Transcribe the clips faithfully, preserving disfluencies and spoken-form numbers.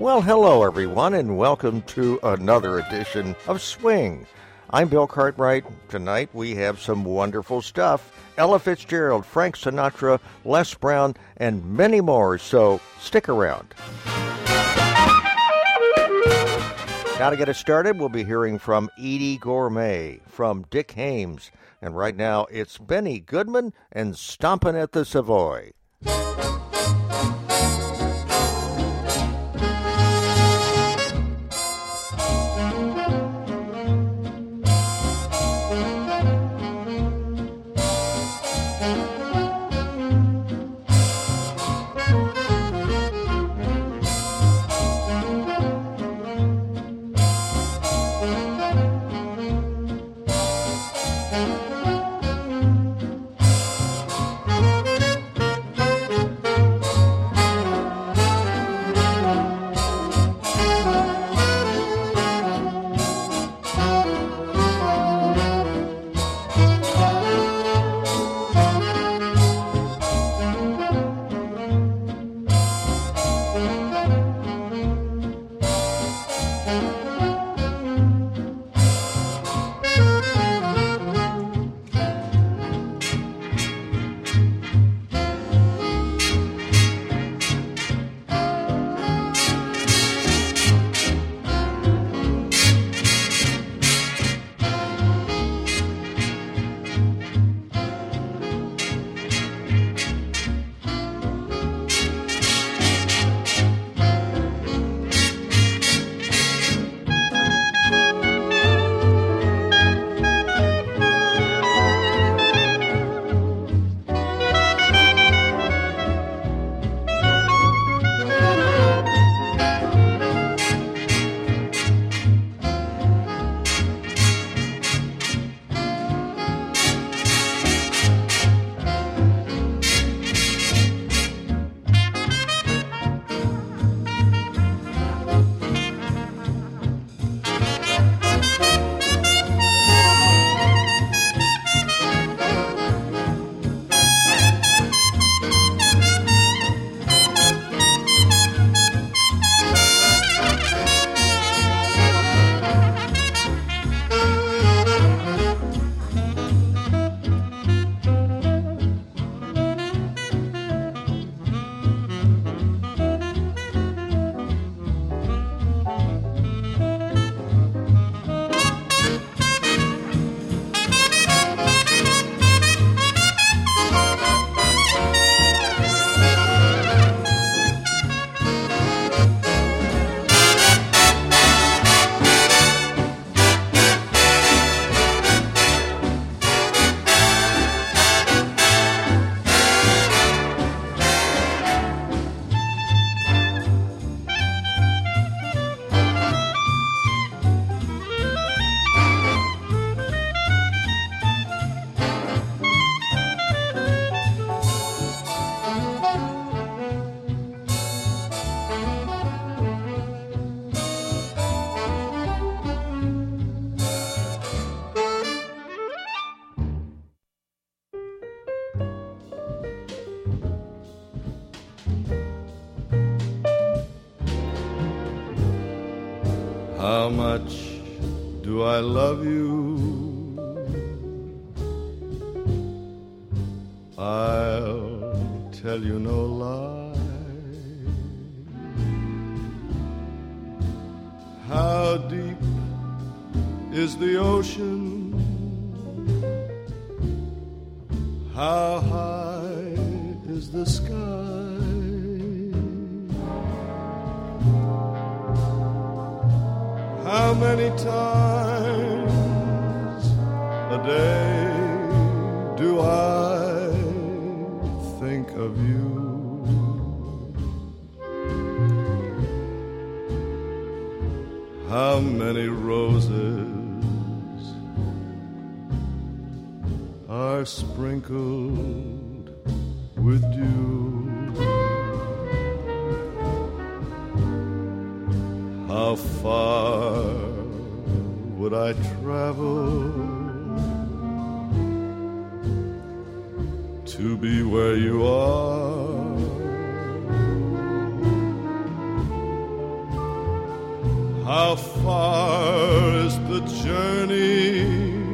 Well, hello, everyone, and welcome to another edition of Swing. I'm Bill Cartwright. Tonight we have some wonderful stuff. Ella Fitzgerald, Frank Sinatra, Les Brown, and many more, so stick around. Now to get us started, we'll be hearing from Edie Gourmet, from Dick Haymes, and right now it's Benny Goodman and Stompin' at the Savoy. How much do I love you? I'll tell you no lie. How deep is the ocean? How high is the sky? How many times a day do I think of you? How many roses are sprinkled with dew? How far would I travel to be where you are? How far is the journey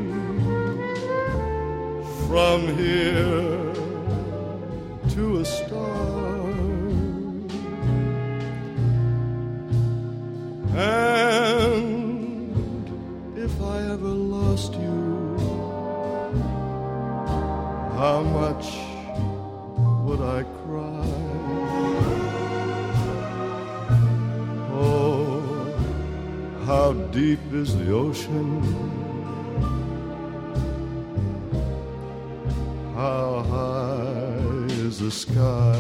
from here to a star? And if I ever lost you, how much would I cry? Oh, how deep is the ocean? How high is the sky?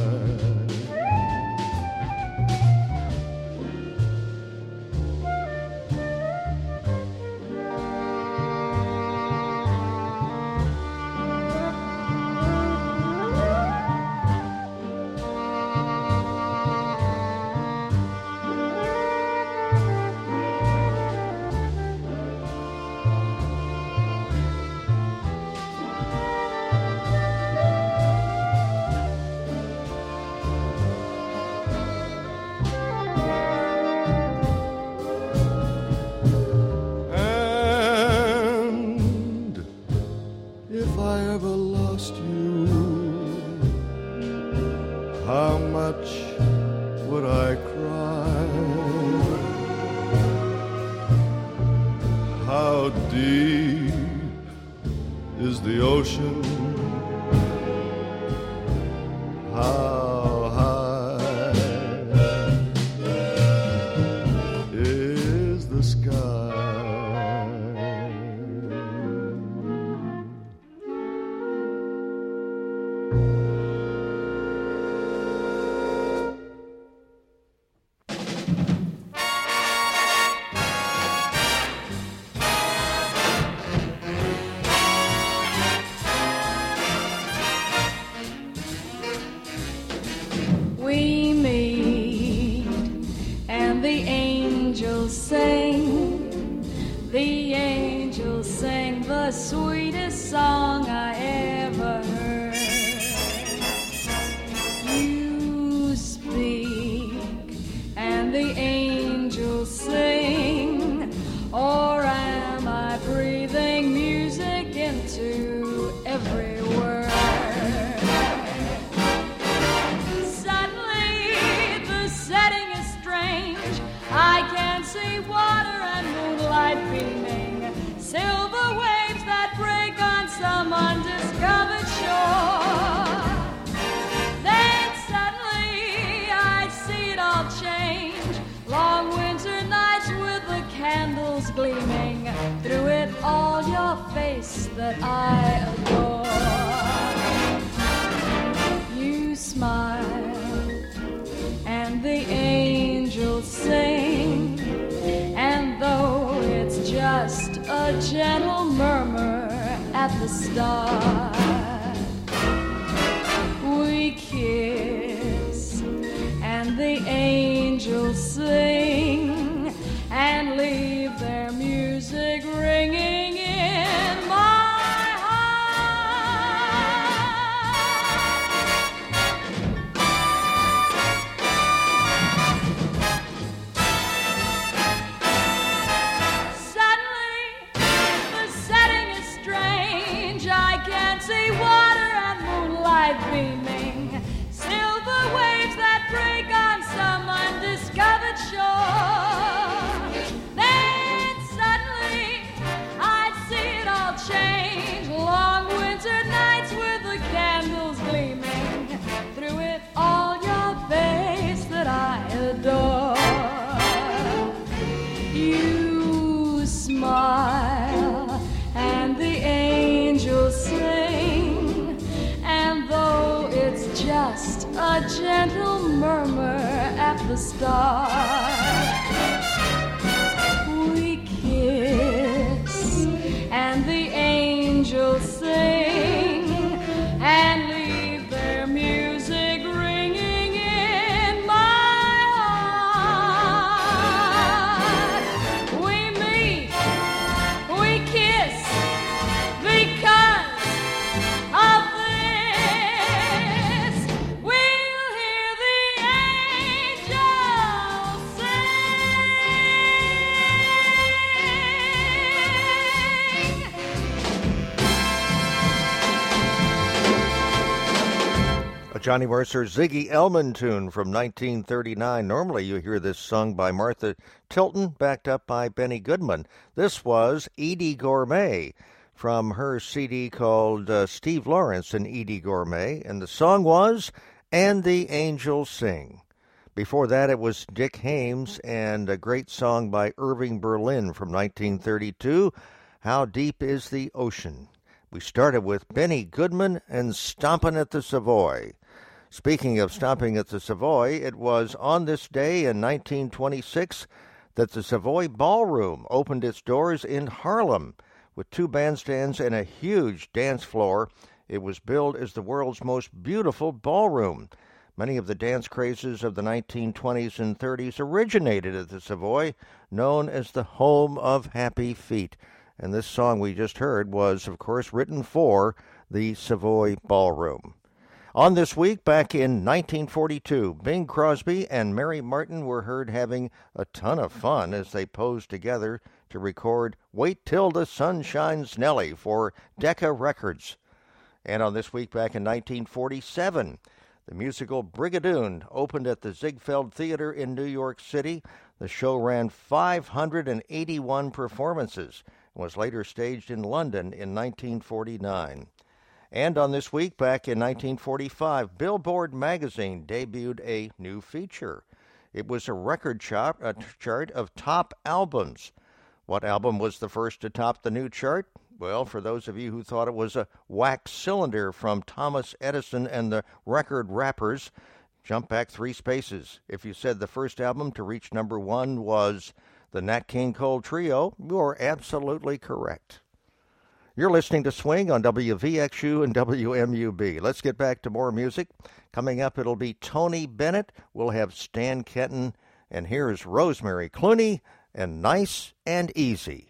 A Johnny Mercer Ziggy Elman tune from nineteen thirty-nine. Normally you hear this sung by Martha Tilton, backed up by Benny Goodman. This was Edie Gourmet from her C D called uh, Steve Lawrence and Edie Gourmet, and the song was And the Angels Sing. Before that, it was Dick Haymes and a great song by Irving Berlin from nineteen thirty-two, How Deep is the Ocean. We started with Benny Goodman and Stompin' at the Savoy. Speaking of stomping at the Savoy, it was on this day in nineteen twenty-six that the Savoy Ballroom opened its doors in Harlem with two bandstands and a huge dance floor. It was billed as the world's most beautiful ballroom. Many of the dance crazes of the nineteen twenties and thirties originated at the Savoy, known as the home of happy feet. And this song we just heard was, of course, written for the Savoy Ballroom. On this week, back in nineteen forty-two, Bing Crosby and Mary Martin were heard having a ton of fun as they posed together to record Wait Till the Sun Shines Nellie for Decca Records. And on this week, back in nineteen forty-seven, the musical Brigadoon opened at the Ziegfeld Theater in New York City. The show ran five hundred eighty-one performances and was later staged in London in nineteen forty-nine. And on this week, back in nineteen forty-five, Billboard magazine debuted a new feature. It was a record chart, a chart of top albums. What album was the first to top the new chart? Well, for those of you who thought it was a wax cylinder from Thomas Edison and the Record Rappers, jump back three spaces. If you said the first album to reach number one was the Nat King Cole Trio, you're absolutely correct. You're listening to Swing on W V X U and W M U B. Let's get back to more music. Coming up, it'll be Tony Bennett. We'll have Stan Kenton. And here's Rosemary Clooney and Nice and Easy.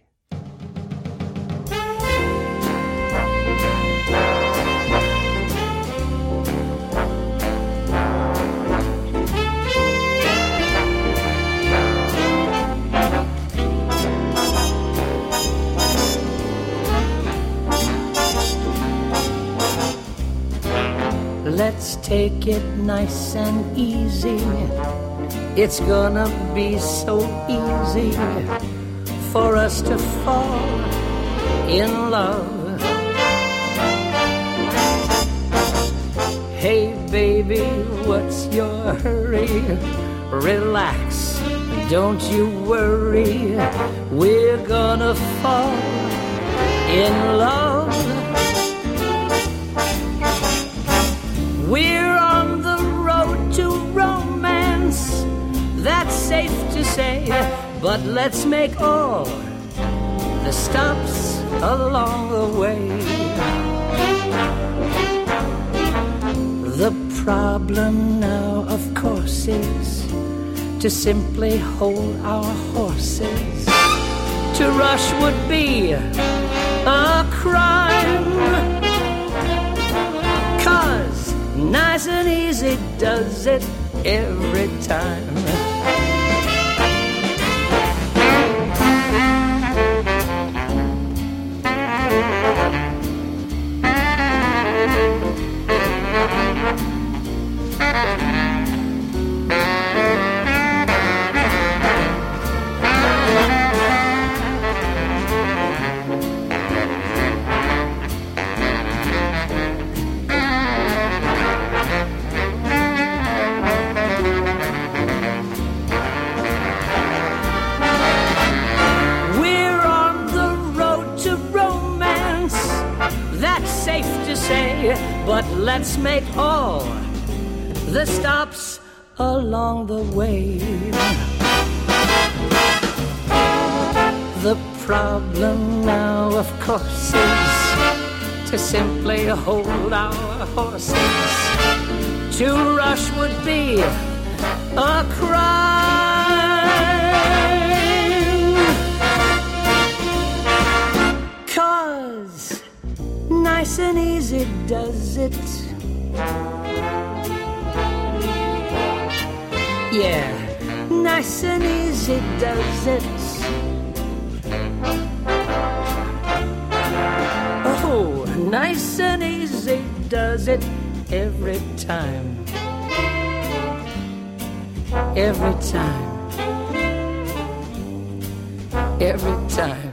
Let's take it nice and easy. It's gonna be so easy for us to fall in love. Hey baby, what's your hurry? Relax, don't you worry. We're gonna fall in love. We're on the road to romance, that's safe to say, but let's make all the stops along the way. The problem now, of course, is to simply hold our horses. To rush would be a crime, 'cause nice and easy does it every time. But let's make all the stops along the way. The problem now, of course, is to simply hold our horses. To rush would be a crime, 'cause nice and easy does it. Yeah, nice and easy does it. Oh, nice and easy does it every time, every time, every time.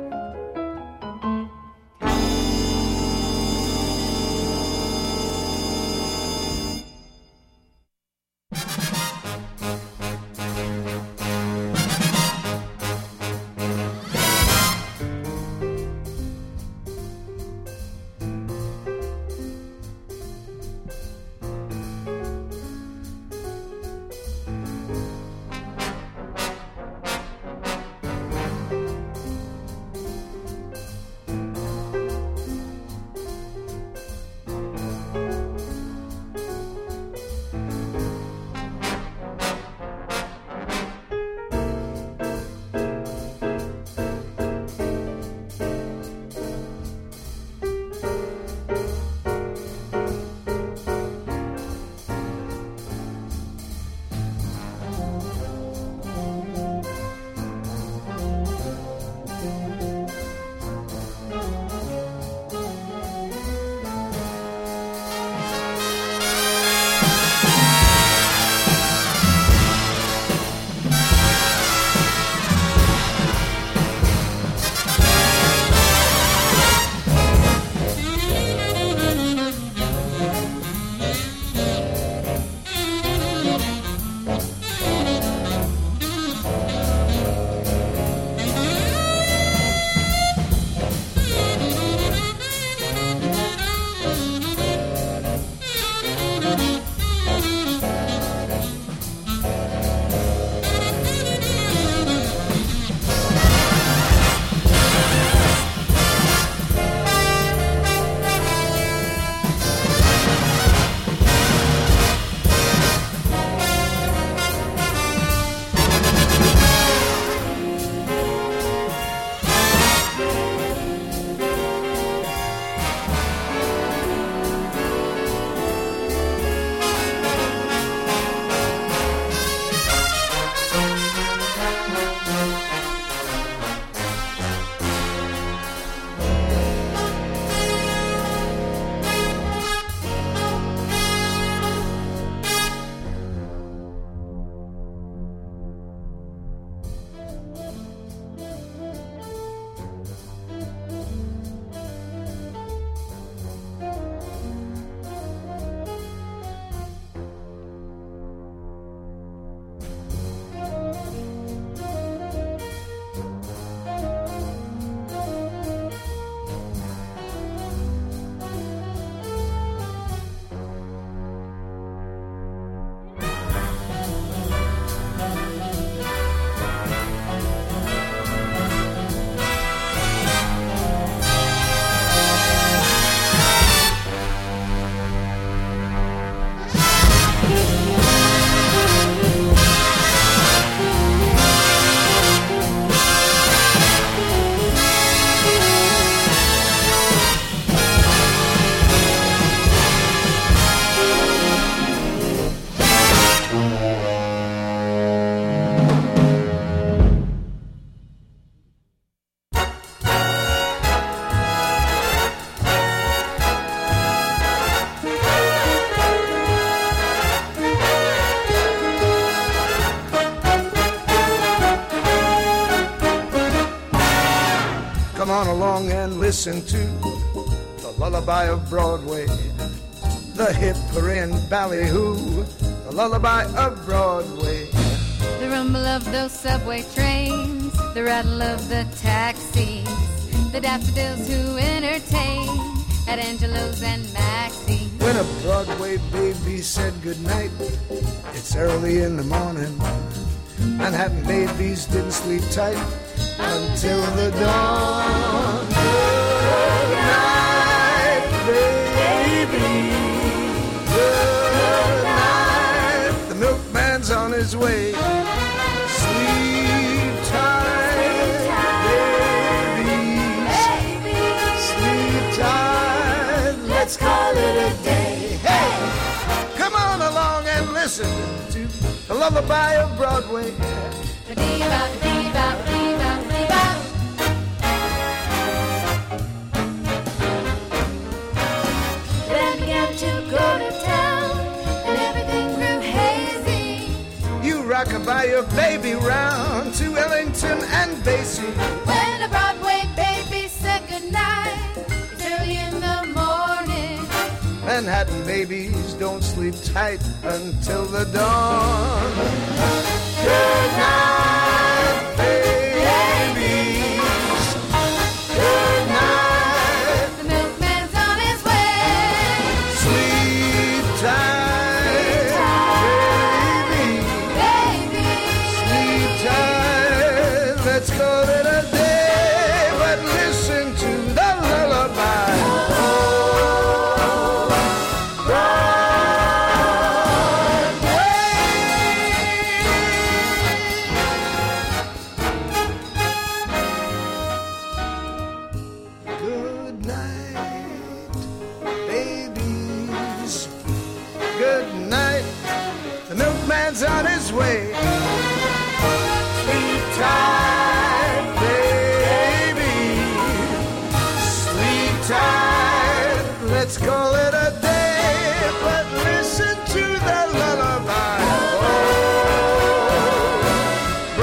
Come on along and listen to the lullaby of Broadway, the hip hooray and ballyhoo, the lullaby of Broadway. The rumble of those subway trains, the rattle of the taxis, the daffodils who entertain at Angelo's and Maxie's. When a Broadway baby said goodnight, it's early in the morning. Manhattan babies didn't sleep tight until the dawn. Good night, baby. Good night. The milkman's on his way. Sleep tight, babies. Sleep tight. Let's call it a day. Hey, come on along and listen to the lullaby of Broadway. Then began to go to rock-a-bye your baby round to Ellington and Basie. When a Broadway baby said goodnight, it's early in the morning. Manhattan babies don't sleep tight until the dawn. Good night, babies. Good night. The milkman's on his way. Sleep tight, baby. Baby. Sleep tight. Let's call it a day, but listen to the lullaby. Good night, babies. Good night. The milkman's on his way. Sleep tight, baby. Sleep tight. Let's call it a day, but listen to the lullaby. Oh,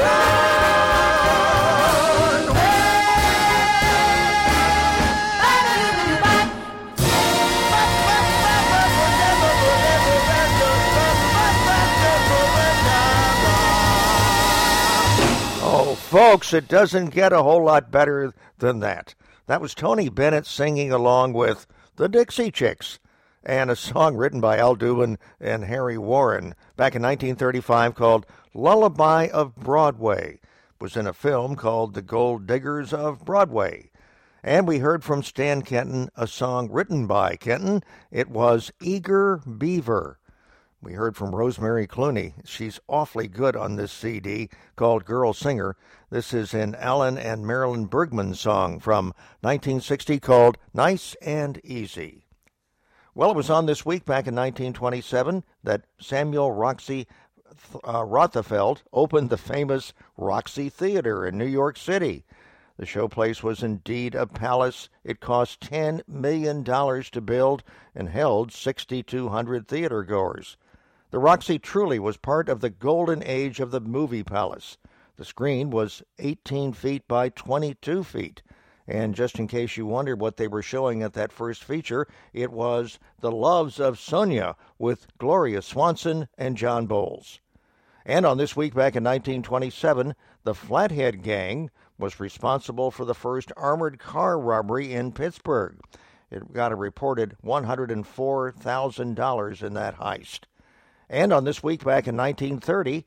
Oh, folks, it doesn't get a whole lot better than that. That was Tony Bennett singing along with the Dixie Chicks, and a song written by Al Dubin and Harry Warren back in nineteen thirty-five called Lullaby of Broadway. It was in a film called The Gold Diggers of Broadway. And we heard from Stan Kenton a song written by Kenton. It was Eager Beaver. We heard from Rosemary Clooney. She's awfully good on this C D called Girl Singer. This is an Alan and Marilyn Bergman song from nineteen sixty called Nice and Easy. Well, it was on this week back in nineteen twenty-seven that Samuel Roxy uh, Rothafeld opened the famous Roxy Theater in New York City. The showplace was indeed a palace. It cost ten million dollars to build and held six thousand two hundred theatergoers. The Roxy truly was part of the golden age of the movie palace. The screen was eighteen feet by twenty-two feet. And just in case you wondered what they were showing at that first feature, it was The Loves of Sonia with Gloria Swanson and John Bowles. And on this week back in nineteen twenty-seven, the Flathead Gang was responsible for the first armored car robbery in Pittsburgh. It got a reported one hundred four thousand dollars in that heist. And on this week back in nineteen thirty,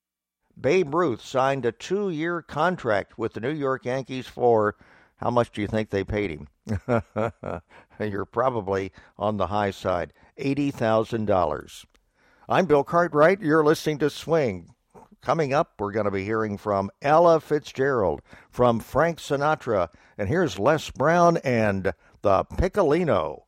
Babe Ruth signed a two-year contract with the New York Yankees for, how much do you think they paid him? You're probably on the high side, eighty thousand dollars. I'm Bill Cartwright. You're listening to Swing. Coming up, we're going to be hearing from Ella Fitzgerald, from Frank Sinatra, and here's Les Brown and the Piccolino.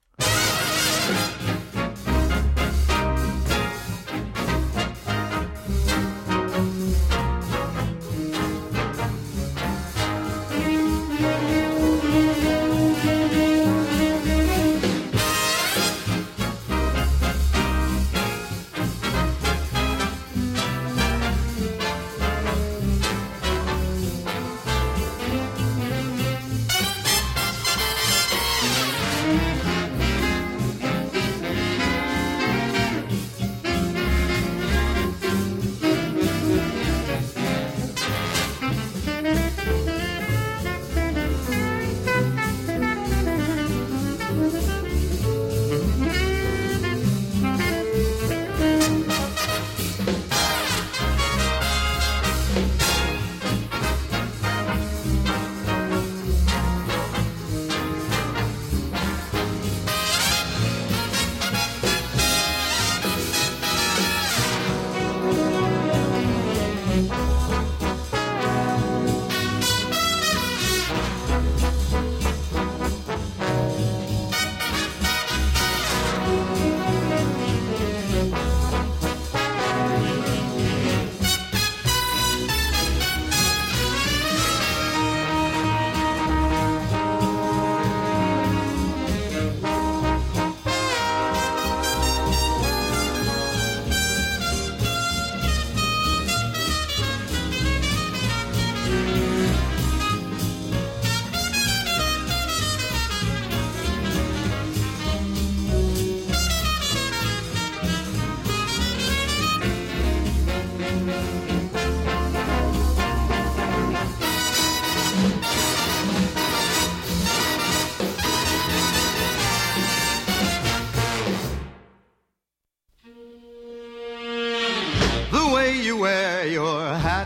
The way you wear your hat,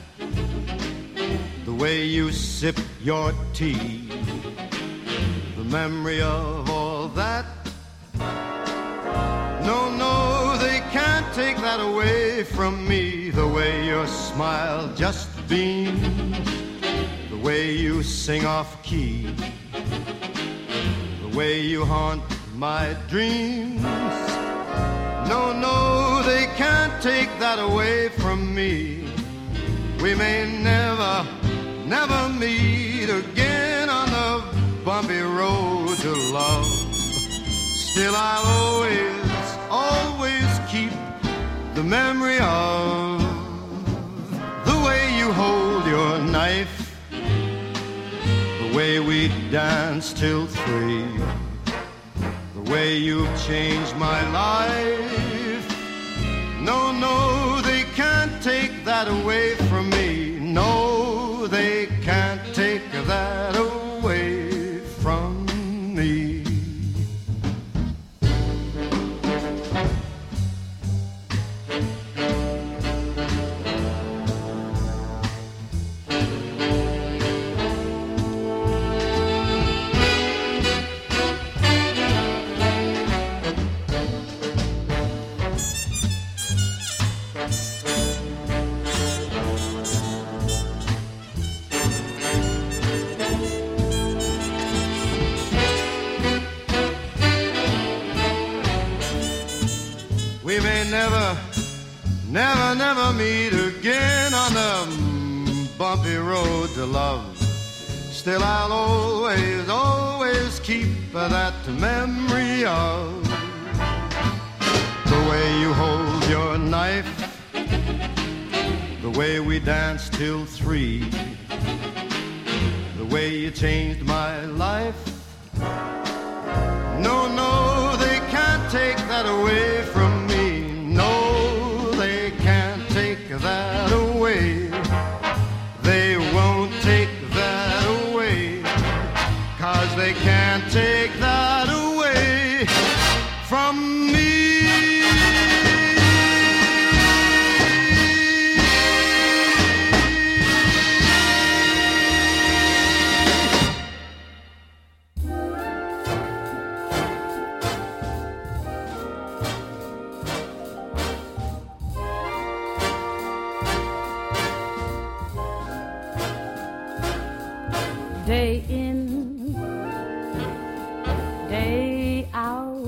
the way you sip your tea, the memory of all that. No, no, they can't take that away from me. The way your smile just beams, the way you sing off key, the way you haunt my dreams. No, no, they can't take that away from me. We may never, never meet again on the bumpy road to love. Still I'll always, always keep the memory of the way you hold your knife, the way we danced till three, the way you've changed my life. No, no, they can't take that away from me. No, they can't take that away from me. We may never, never, never meet again on the bumpy road to love. Still I'll always, always keep that memory of the way you hold your knife, the way we danced till three, the way you changed my life. No, no, they can't take that away from me. No, they can't take that away. They won't take that away, 'cause they can't take that away from me. Day in, day out,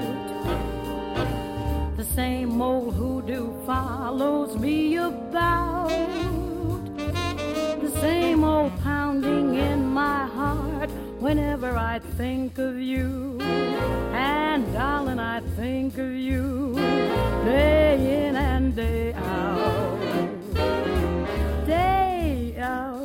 the same old hoodoo follows me about. The same old pounding in my heart whenever I think of you. And darling, I think of you day in and day out. Day out.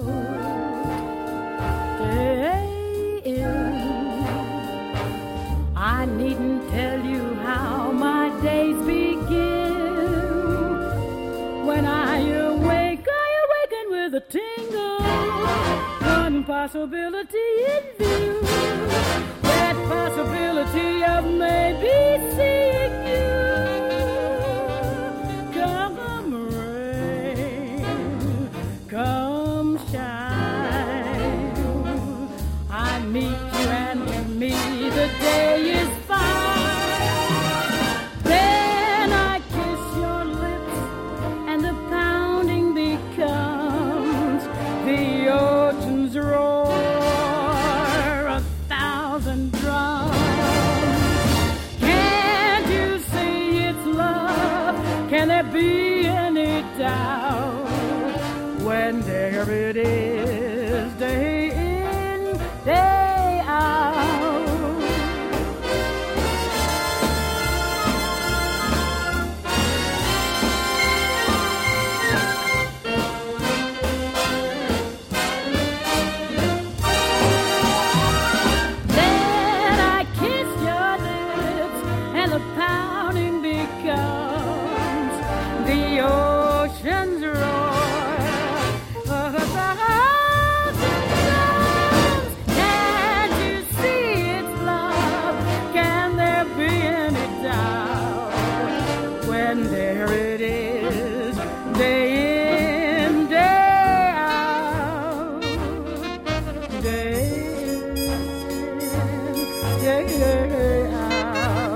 I needn't tell you how my days begin. When I awake, I awaken with a tingle. One possibility in view, that possibility of maybe seeing you. Come rain, come shine, I meet you and with me the day is fine. Then I kiss your lips and the pounding becomes the ocean's roar, a thousand drums. Can't you see it's love? Can there be any doubt? When there it is, day in, day out. Then I kiss your lips and the pounding becomes the ocean and there it is, day in, day out, day in, day out,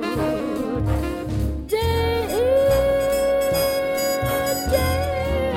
day in, day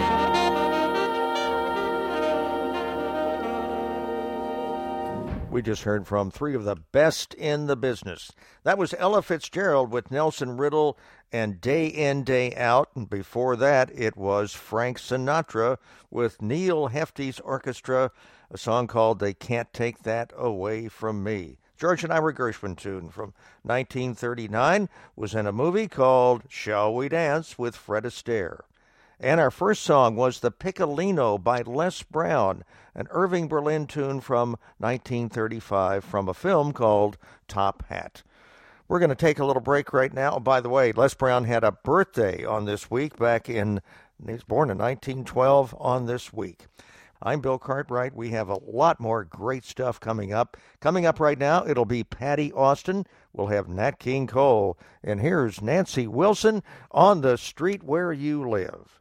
out. We just heard from three of the best in the business. That was Ella Fitzgerald with Nelson Riddle and Day In, Day Out. And before that, it was Frank Sinatra with Neil Hefti's orchestra, a song called They Can't Take That Away From Me. George and Ira Gershwin tune from nineteen thirty-nine was in a movie called Shall We Dance with Fred Astaire. And our first song was The Piccolino by Les Brown, an Irving Berlin tune from nineteen thirty-five from a film called Top Hat. We're going to take a little break right now. Oh, by the way, Les Brown had a birthday on this week back in, he was born in nineteen twelve on this week. I'm Bill Cartwright. We have a lot more great stuff coming up. Coming up right now, it'll be Patty Austin. We'll have Nat King Cole. And here's Nancy Wilson, On the Street Where You Live.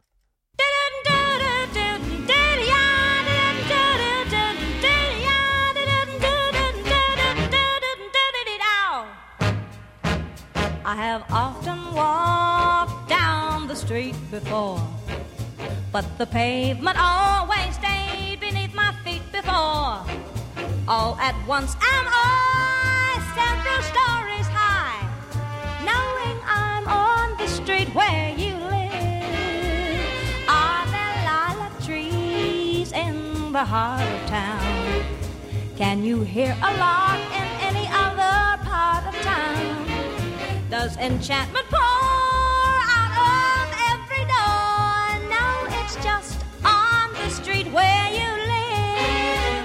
I have often walked down the street before, but the pavement always stayed beneath my feet before. All at once am I several stories high, knowing I'm on the street where you live. Are there lilac trees in the heart of town? Can you hear a lark in any other part of town? Does enchantment pour out of every door? No, it's just on the street where you live.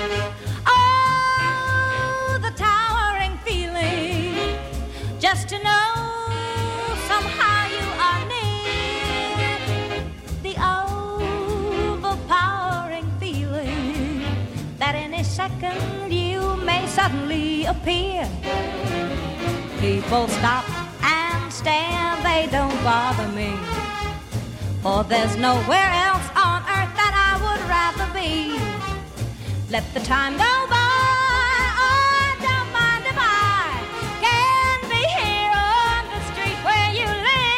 Oh, the towering feeling, just to know somehow you are near. The overpowering feeling that any second you may suddenly appear. People stop and stare, they don't bother me, for there's nowhere else on earth that I would rather be. Let the time go by, oh, don't mind if I can be here on the street where you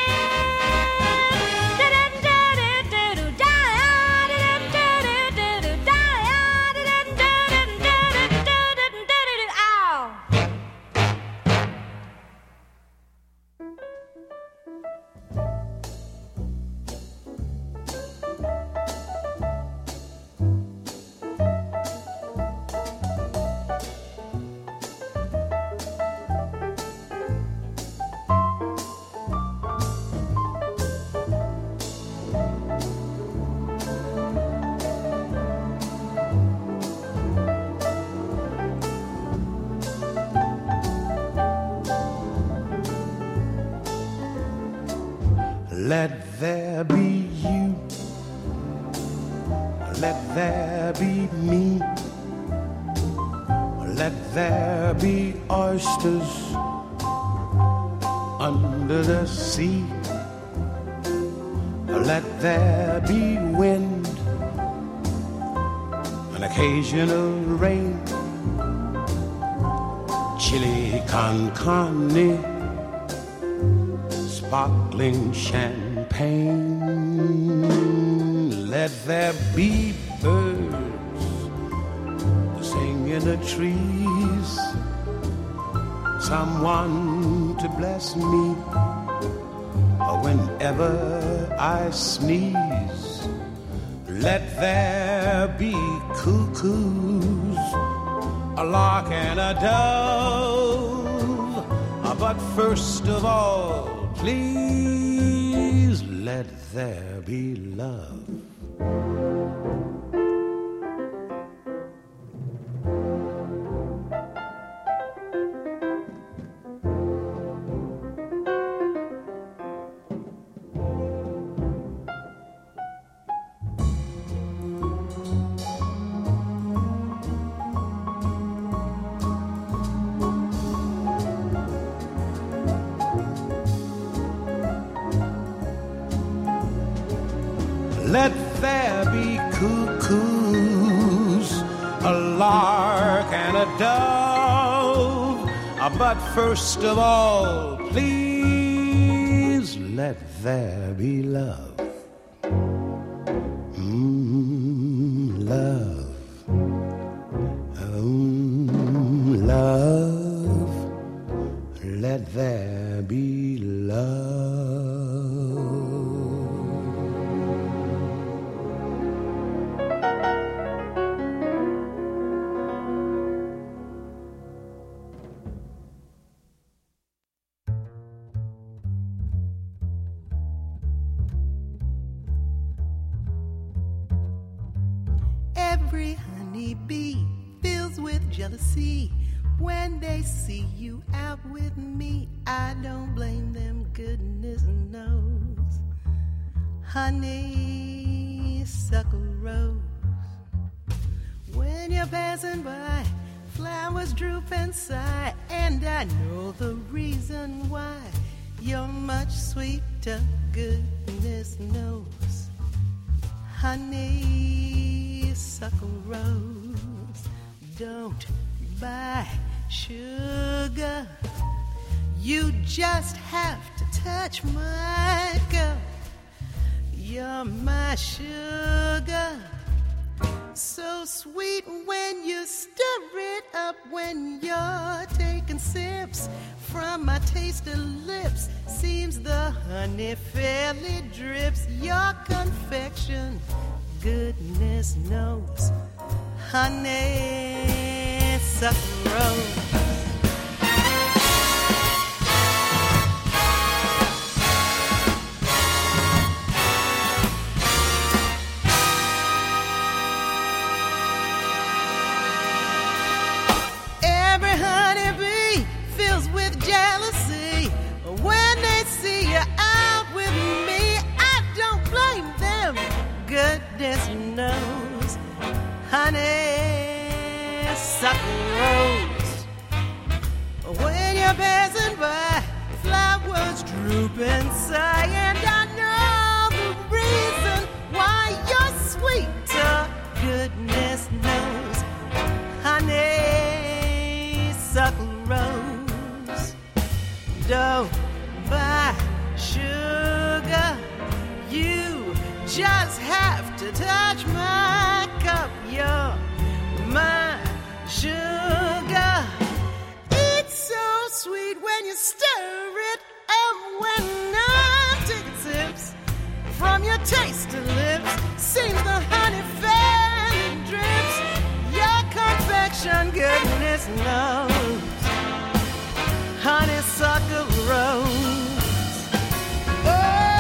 Let there be you, let there be me, let there be oysters under the sea, let there be wind, an occasional rain, chili con carne, sparkling champagne. Let there be birds to sing in the trees, someone to bless me whenever I sneeze. Let there be cuckoos, a lark and a dove, but first of all, please let there be love. let there be cuckoos, a lark and a dove. But first of all, please let there be love. Mm, love. Mm, love. Let there be love. Every honeybee fills with jealousy when they see you out with me. I don't blame them, goodness knows. Honeysuckle rose. When you're passing by, flowers droop and sigh, and I know the reason why. You're much sweeter, goodness knows. Honeysuckle rose. Don't buy sugar. You just have to touch my cup. You're my sugar. So sweet when you stir it up, when you're taking sips from my tasty lips. Seems the honey fairly drips. Your confection, goodness knows. Honeysuckle rose. Jealousy when they see you out with me. I don't blame them, goodness knows. Honeysuckle rose. When you're passing by, flowers droop and sigh, and I know the reason why you're sweeter, goodness knows. Honeysuckle rose. Don't buy sugar. You just have to touch my cup. You're my sugar. It's so sweet when you stir it up. When I'm taking sips from your tasty lips, seems the honey fairly drips. Your confection, goodness knows. Honeysuckle rose. Oh,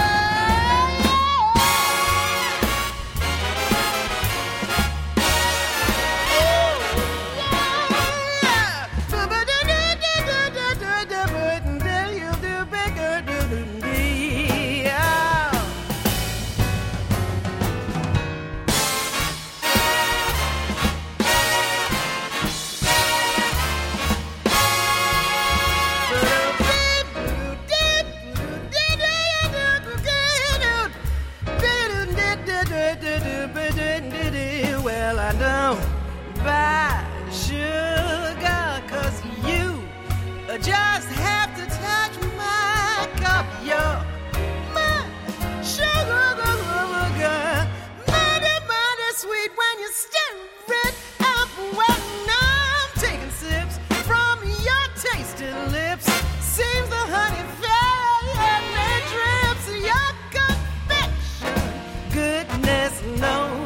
well, I don't buy sugar, 'cause you just have to touch my cup. You're my sugar, mighty, mighty sweet when you stir it up. When I'm taking sips from your tasty lips, seems the honey fairly drips. Your confection, goodness knows.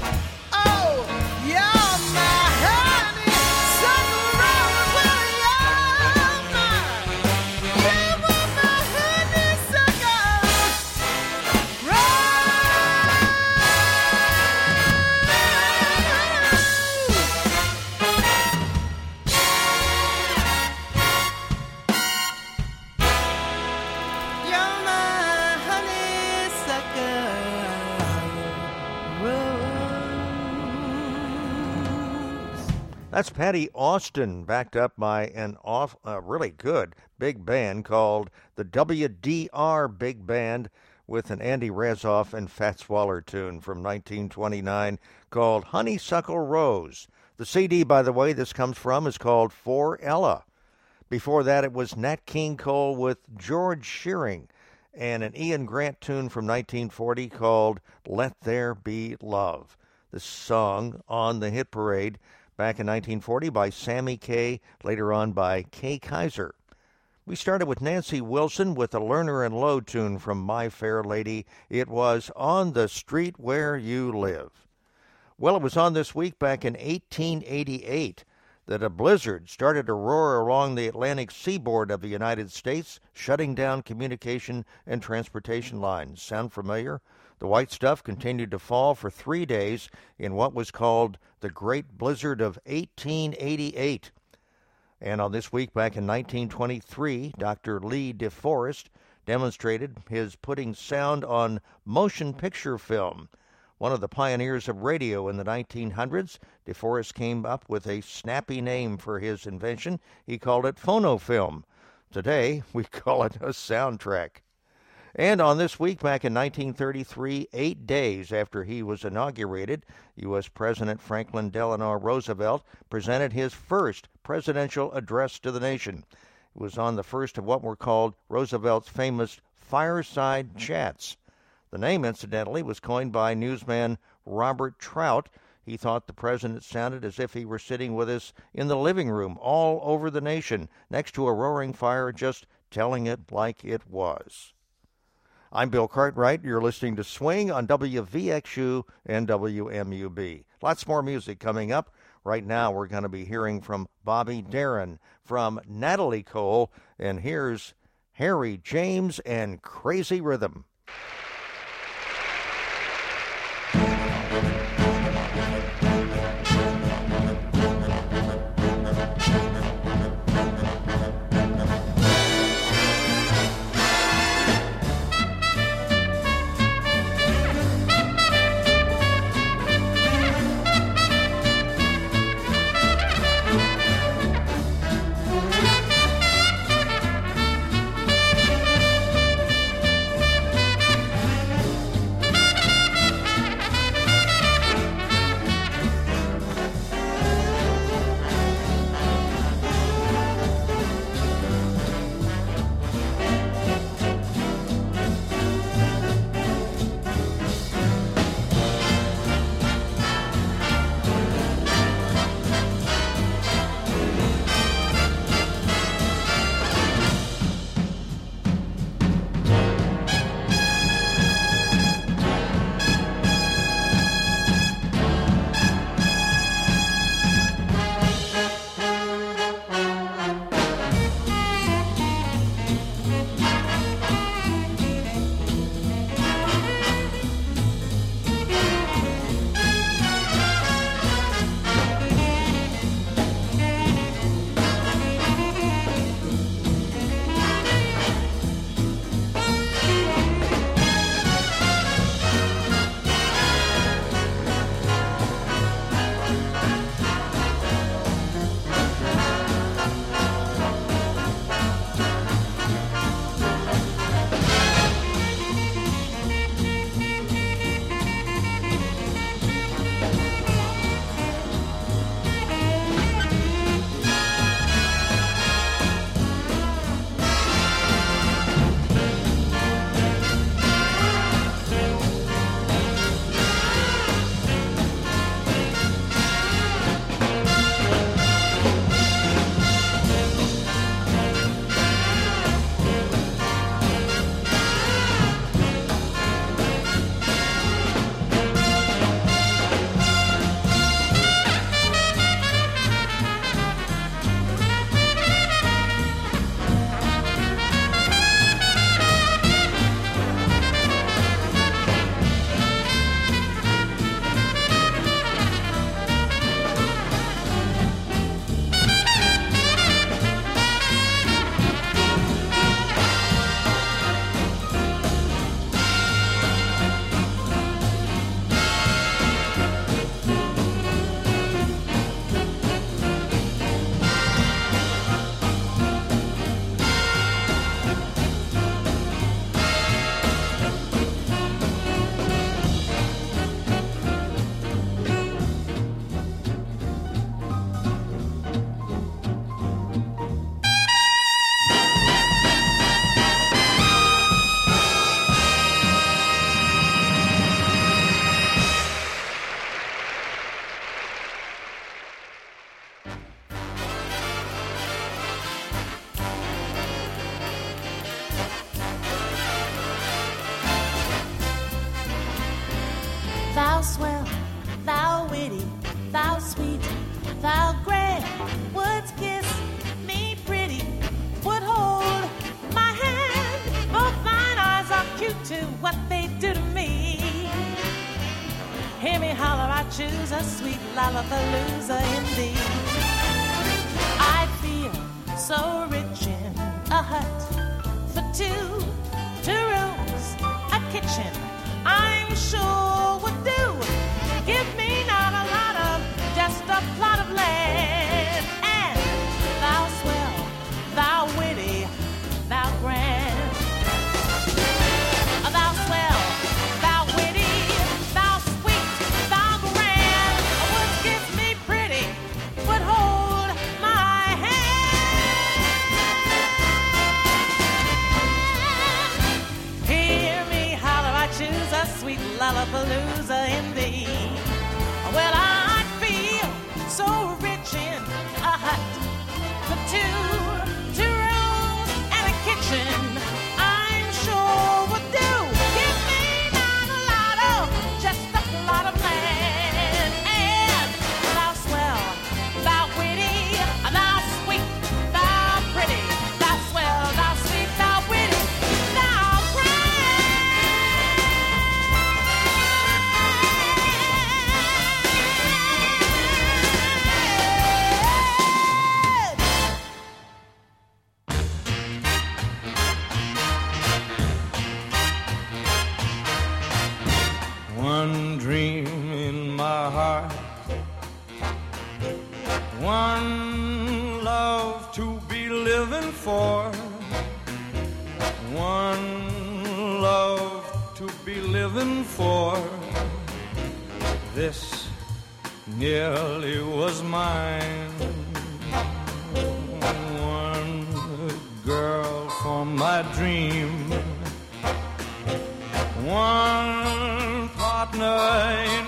That's Patty Austin, backed up by an off, uh, really good big band called the W D R Big Band with an Andy Razzoff and Fats Waller tune from nineteen twenty-nine called Honeysuckle Rose. The C D, by the way, this comes from is called For Ella. Before that, it was Nat King Cole with George Shearing and an Ian Grant tune from nineteen forty called Let There Be Love. This song on the hit parade back in nineteen forty by Sammy Kaye, later on by Kay Kaiser. We started with Nancy Wilson with a Lerner and Lowe tune from My Fair Lady. It was On the Street Where You Live. Well, it was on this week back in eighteen eighty-eight that a blizzard started to roar along the Atlantic seaboard of the United States, shutting down communication and transportation lines. Sound familiar? The white stuff continued to fall for three days in what was called the Great Blizzard of eighteen eighty-eight. And on this week back in nineteen twenty-three, Doctor Lee DeForest demonstrated his putting sound on motion picture film. One of the pioneers of radio in the nineteen hundreds, DeForest came up with a snappy name for his invention. He called it phonofilm. Today, we call it a soundtrack. And on this week back in nineteen thirty-three, eight days after he was inaugurated, U S President Franklin Delano Roosevelt presented his first presidential address to the nation. It was on the first of what were called Roosevelt's famous fireside chats. The name, incidentally, was coined by newsman Robert Trout. He thought the president sounded as if he were sitting with us in the living room all over the nation, next to a roaring fire, just telling it like it was. I'm Bill Cartwright. You're listening to Swing on W V X U and W M U B. Lots more music coming up. Right now, we're going to be hearing from Bobby Darin, from Natalie Cole, and here's Harry James and Crazy Rhythm. thou swell, thou witty, thou sweet, thou grand, wouldst kiss me pretty, would hold my hand. Both thine eyes are cute to what they do to me. Hear me holler, I choose a sweet lollapalooza in thee. I feel so rich in a hut for two, two rooms, a kitchen, I'm sure would do. Give me not a lot of, just a plot of land. And thou swell, thou witty, thou grand. Thou swell, thou witty, thou sweet, thou grand. Would kiss me pretty, would hold my hand. Hear me holler, I choose a sweet lollapalooza in thee. Well, I feel so rich in a hut for two, two rooms and a kitchen, I'm sure would do. Give me not a lot of, just a plot of land. And thou swell, thou witty, thou sweet, thou pretty, thou swell, thou sweet, thou witty, thou One dream in my heart, one love to be living for, one love to be living for. This nearly was mine. One girl for my dream, one partner in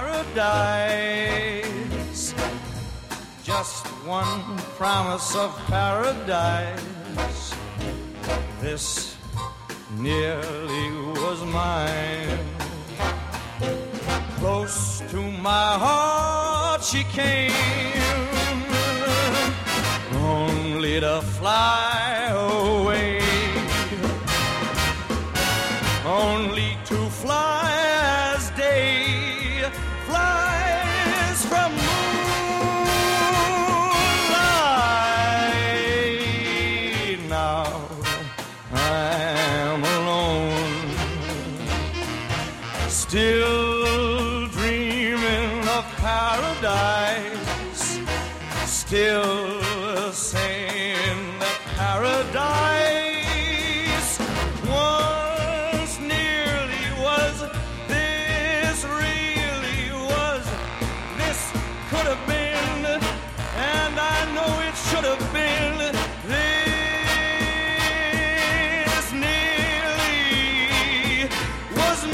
paradise, just one promise of paradise. This nearly was mine. Close to my heart she came, only to fly away, only to fly as day flies from moonlight. Now I'm alone, still dreaming of paradise, still saying that paradise once nearly was, this really was, this could have been, and I know it should have been. This nearly was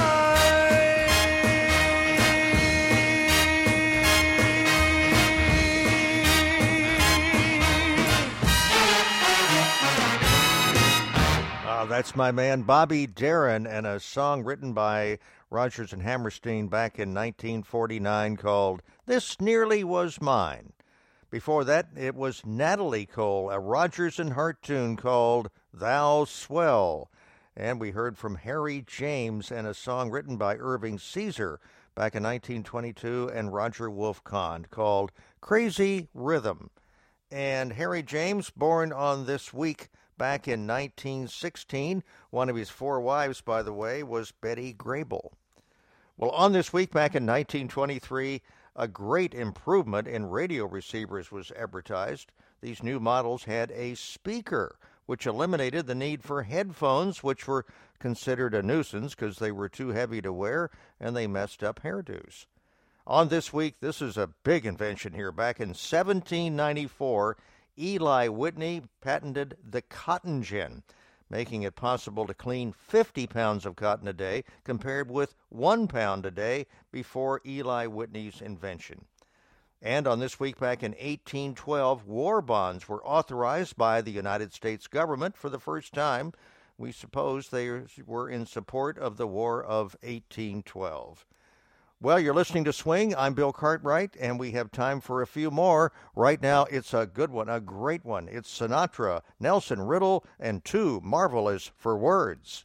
Uh, that's my man Bobby Darin, and a song written by Rodgers and Hammerstein back in nineteen forty-nine called This Nearly Was Mine. Before that, it was Natalie Cole, a Rodgers and Hart tune called Thou Swell. And we heard from Harry James and a song written by Irving Caesar back in nineteen twenty-two and Roger Wolfcond called Crazy Rhythm. And Harry James, born on this week back in nineteen sixteen. One of his four wives, by the way, was Betty Grable. Well, on this week back in nineteen twenty-three, a great improvement in radio receivers was advertised. These new models had a speaker, which eliminated the need for headphones, which were considered a nuisance because they were too heavy to wear and they messed up hairdos. On this week, this is a big invention here. Back in seventeen ninety-four, Eli Whitney patented the cotton gin, making it possible to clean fifty pounds of cotton a day compared with one pound a day before Eli Whitney's invention. And on this week back in eighteen twelve, war bonds were authorized by the United States government for the first time. We suppose they were in support of the War of eighteen twelve. Well, you're listening to Swing. I'm Bill Cartwright, and we have time for a few more. Right now, it's a good one, a great one. It's Sinatra, Nelson Riddle, and Too Marvelous for Words.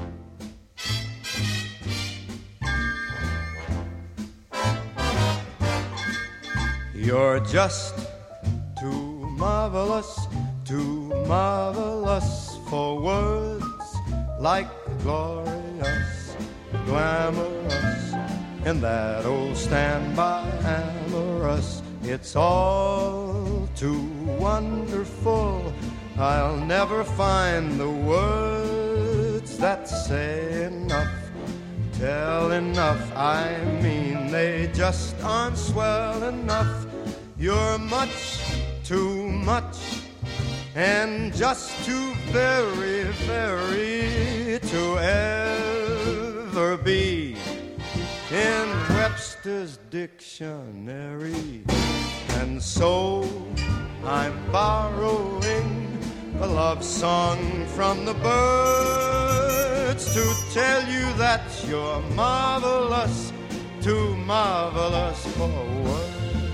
You're just too marvelous, too marvelous for words, like glorious, glamorous, in that old standby amorous. It's all too wonderful. I'll never find the words that say enough, tell enough. I mean, they just aren't swell enough. You're much too much, and just too very, very to ever be in Webster's dictionary. And so I'm borrowing a love song from the birds to tell you that you're marvelous, too marvelous for words.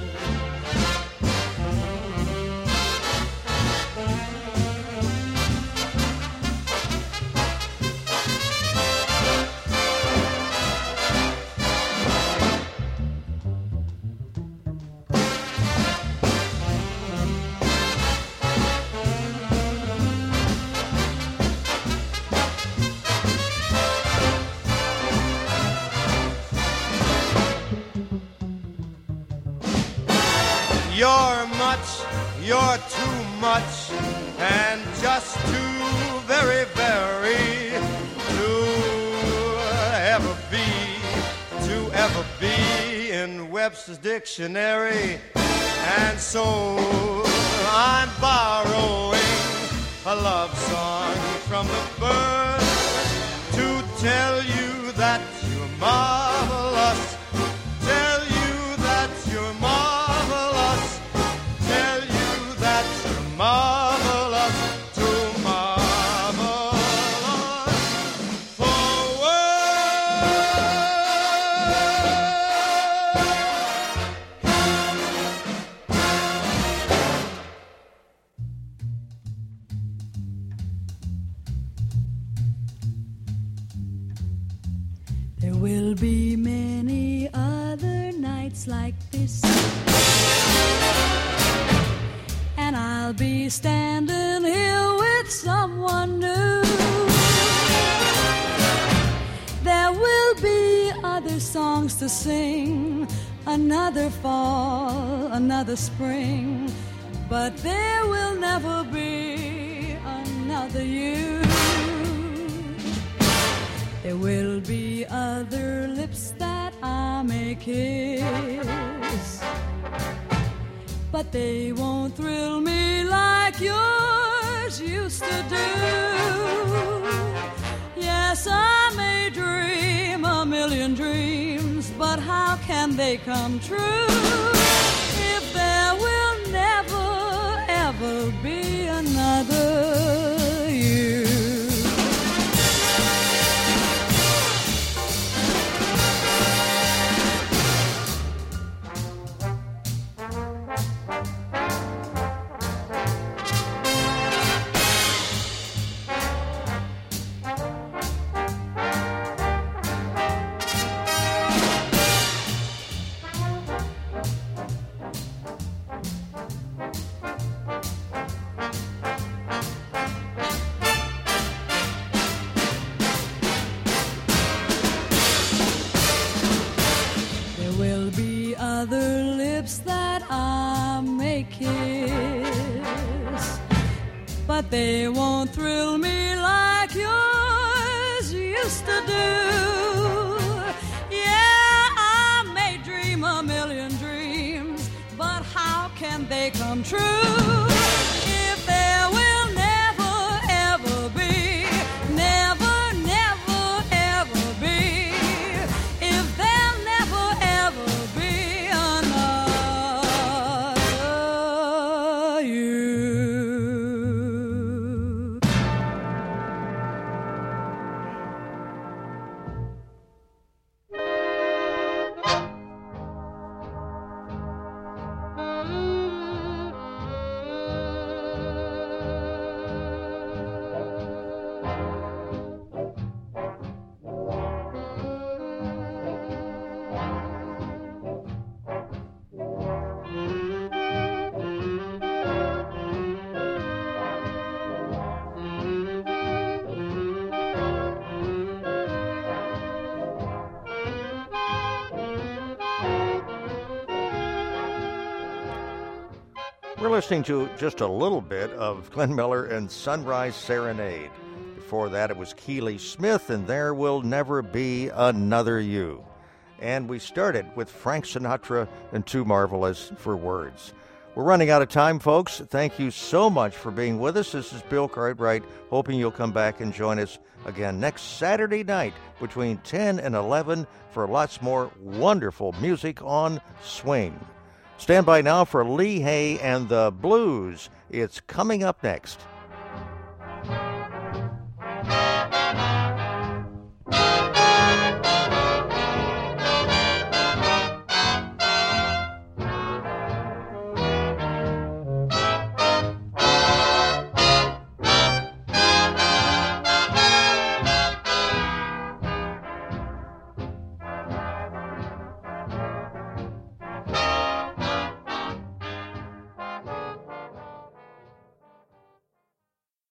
You're much, you're too much, and just too very, very to ever be, to ever be in Webster's dictionary. And so I'm borrowing a love song from the birds to tell you that you're marvelous, tell you that you're marvelous. Marvelous, too marvelous for There will be many other nights like this, and I'll be standing here with someone new. There will be other songs to sing, another fall, another spring, but there will never be another you. There will be other lips that I may kiss, but they won't thrill me like yours used to do. Yes, I may dream a million dreams, but how can they come true if there will never, ever be another you? Other lips that I may kiss, but they won't thrill me like yours used to do. Yeah, I may dream a million dreams, but how can they come true if there will never, ever be, never, never, ever be, if there'll never, ever be We're listening to just a little bit of Glenn Miller and Sunrise Serenade. Before that, it was Keely Smith and There Will Never Be Another You. And we started with Frank Sinatra and Too Marvelous for Words. We're running out of time, folks. Thank you so much for being with us. This is Bill Cartwright, hoping you'll come back and join us again next Saturday night between ten and eleven for lots more wonderful music on Swing. Stand by now for Lee Hay and the Blues. It's coming up next.